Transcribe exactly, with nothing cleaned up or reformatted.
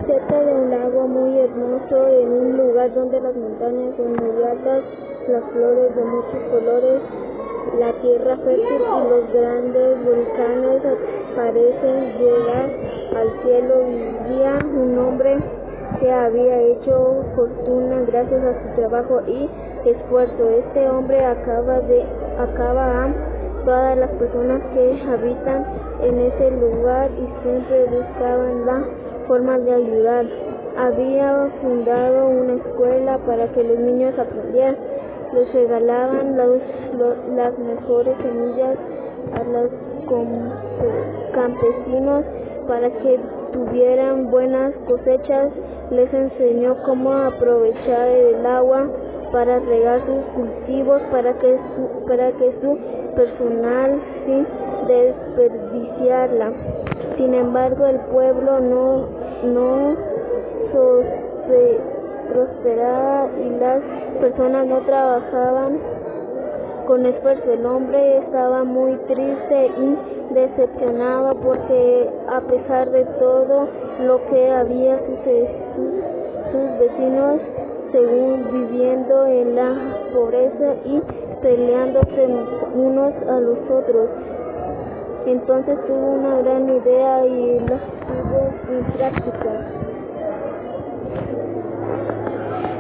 cerca de un lago muy hermoso, en un lugar donde las montañas son muy altas, las flores de muchos colores, la tierra fértil y los grandes volcanes parecen llegar al cielo, vivía un hombre que había hecho fortuna gracias a su trabajo y esfuerzo. Este hombre acaba de acaba a todas las personas que habitan en ese lugar y siempre buscaban la forma de ayudar. Había fundado una escuela para que los niños aprendieran. Les regalaban los, los, las mejores semillas a los com, campesinos para que tuvieran buenas cosechas. Les enseñó cómo aprovechar el agua para regar sus cultivos, para que su, para que su personal sin desperdiciarla. Sin embargo, el pueblo no, no se prosperaba y las personas no trabajaban con esfuerzo. El hombre estaba muy triste y decepcionado porque a pesar de todo lo que había sucedido, sus vecinos según viviendo en la pobreza y peleándose unos a los otros. Entonces tuvo una gran idea y la puso en práctica.